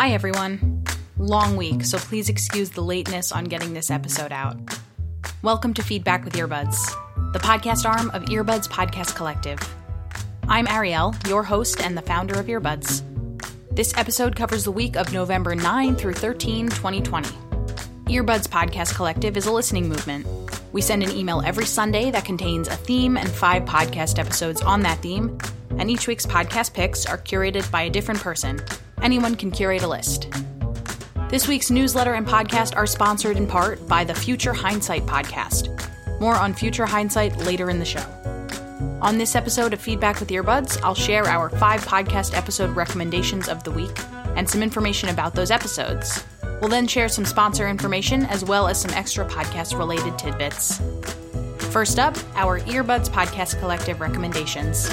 Hi everyone. Long week, so please excuse the lateness on getting this episode out. Welcome to Feedback with Earbuds, the podcast arm of Earbuds Podcast Collective. I'm Ariel, your host and the founder of Earbuds. This episode covers the week of November 9 through 13, 2020. Earbuds Podcast Collective is a listening movement. We send an email every Sunday that contains a theme and 5 podcast episodes on that theme, and each week's podcast picks are curated by a different person. Anyone can curate a list. This week's newsletter and podcast are sponsored in part by the Future Hindsight podcast. More on Future Hindsight later in the show. On this episode of Feedback with Earbuds, I'll share our 5 podcast episode recommendations of the week and some information about those episodes. We'll then share some sponsor information as well as some extra podcast-related tidbits. First up, our Earbuds Podcast Collective recommendations.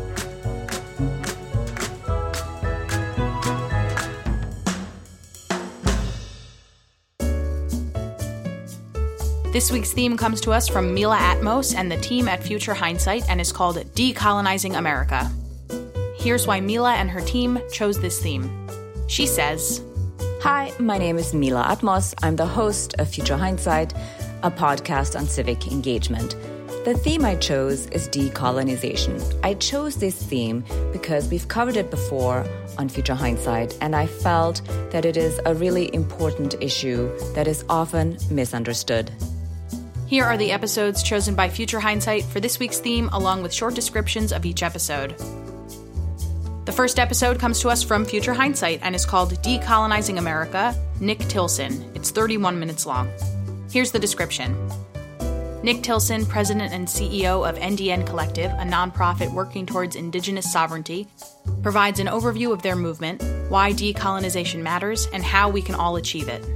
This week's theme comes to us from Mila Atmos and the team at Future Hindsight and is called Decolonizing America. Here's why Mila and her team chose this theme. She says, Hi, my name is Mila Atmos. I'm the host of Future Hindsight, a podcast on civic engagement. The theme I chose is decolonization. I chose this theme because we've covered it before on Future Hindsight, and I felt that it is a really important issue that is often misunderstood. Here are the episodes chosen by Future Hindsight for this week's theme, along with short descriptions of each episode. The first episode comes to us from Future Hindsight and is called Decolonizing America, Nick Tilson. It's 31 minutes long. Here's the description. Nick Tilson, president and CEO of NDN Collective, a nonprofit working towards indigenous sovereignty, provides an overview of their movement, why decolonization matters, and how we can all achieve it.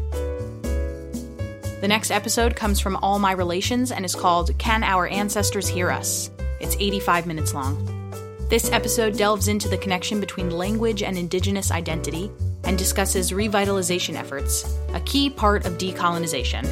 The next episode comes from All My Relations and is called Can Our Ancestors Hear Us? It's 85 minutes long. This episode delves into the connection between language and indigenous identity and discusses revitalization efforts, a key part of decolonization.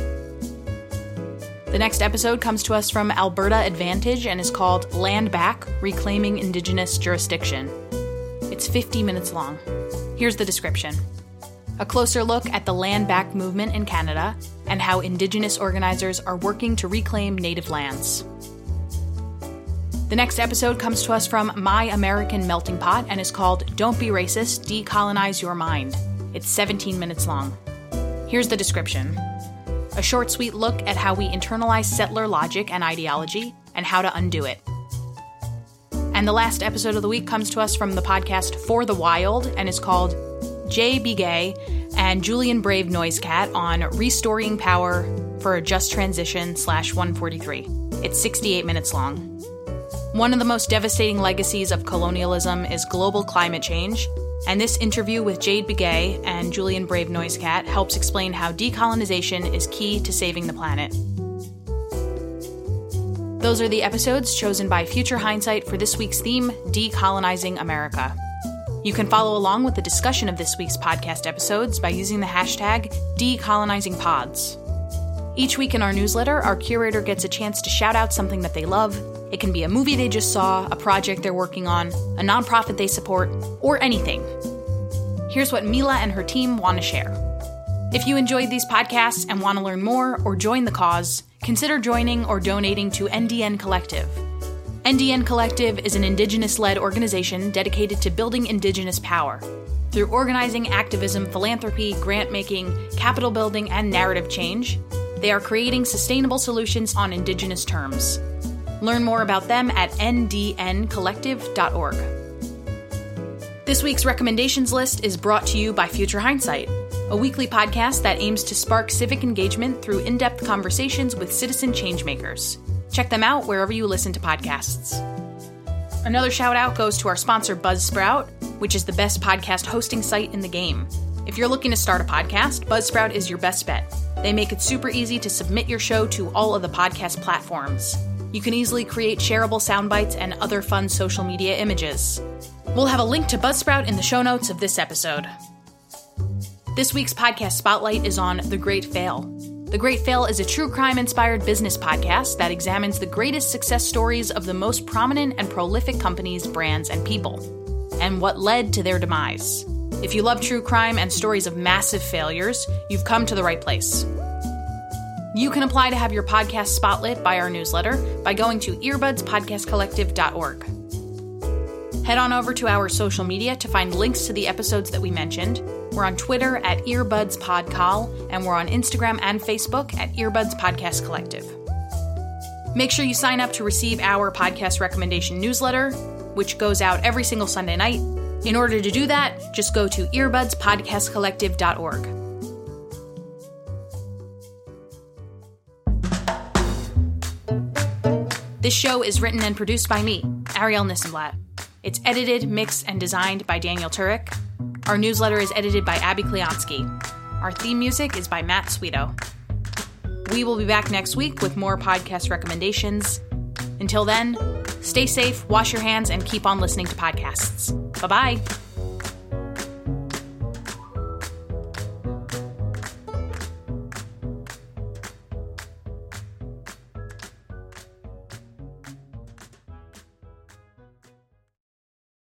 The next episode comes to us from Alberta Advantage and is called Land Back, Reclaiming Indigenous Jurisdiction. It's 50 minutes long. Here's the description. A closer look at the Land Back movement in Canada and how Indigenous organizers are working to reclaim Native lands. The next episode comes to us from My American Melting Pot and is called Don't Be Racist, Decolonize Your Mind. It's 17 minutes long. Here's the description. A short, sweet look at how we internalize settler logic and ideology and how to undo it. And the last episode of the week comes to us from the podcast For the Wild and is called Jay Begay and Julian Brave Noisecat on Restoring Power for a Just Transition /143. It's 68 minutes long. One of the most devastating legacies of colonialism is global climate change, and this interview with Jade Begay and Julian Brave Noisecat helps explain how decolonization is key to saving the planet. Those are the episodes chosen by Future Hindsight for this week's theme, Decolonizing America. You can follow along with the discussion of this week's podcast episodes by using the hashtag DecolonizingPods. Each week in our newsletter, our curator gets a chance to shout out something that they love. It can be a movie they just saw, a project they're working on, a nonprofit they support, or anything. Here's what Mila and her team want to share. If you enjoyed these podcasts and want to learn more or join the cause, consider joining or donating to NDN Collective. NDN Collective is an Indigenous-led organization dedicated to building Indigenous power. Through organizing, activism, philanthropy, grant-making, capital building, and narrative change, they are creating sustainable solutions on Indigenous terms. Learn more about them at ndncollective.org. This week's recommendations list is brought to you by Future Hindsight, a weekly podcast that aims to spark civic engagement through in-depth conversations with citizen changemakers. Check them out wherever you listen to podcasts. Another shout out goes to our sponsor Buzzsprout, which is the best podcast hosting site in the game. If you're looking to start a podcast, Buzzsprout is your best bet. They make it super easy to submit your show to all of the podcast platforms. You can easily create shareable sound bites and other fun social media images. We'll have a link to Buzzsprout in the show notes of this episode. This week's podcast spotlight is on The Great Fail. The Great Fail is a true crime-inspired business podcast that examines the greatest success stories of the most prominent and prolific companies, brands, and people, and what led to their demise. If you love true crime and stories of massive failures, you've come to the right place. You can apply to have your podcast spotlit by our newsletter by going to earbudspodcastcollective.org. Head on over to our social media to find links to the episodes that we mentioned. We're on Twitter at earbudspodcol, and we're on Instagram and Facebook at Earbuds Podcast Collective. Make sure you sign up to receive our podcast recommendation newsletter, which goes out every single Sunday night. In order to do that, just go to earbudspodcastcollective.org. This show is written and produced by me, Ariel Nissenblatt. It's edited, mixed, and designed by Daniel Turek. Our newsletter is edited by Abby Kleonsky. Our theme music is by Matt Sweeto. We will be back next week with more podcast recommendations. Until then, stay safe, wash your hands, and keep on listening to podcasts. Bye-bye.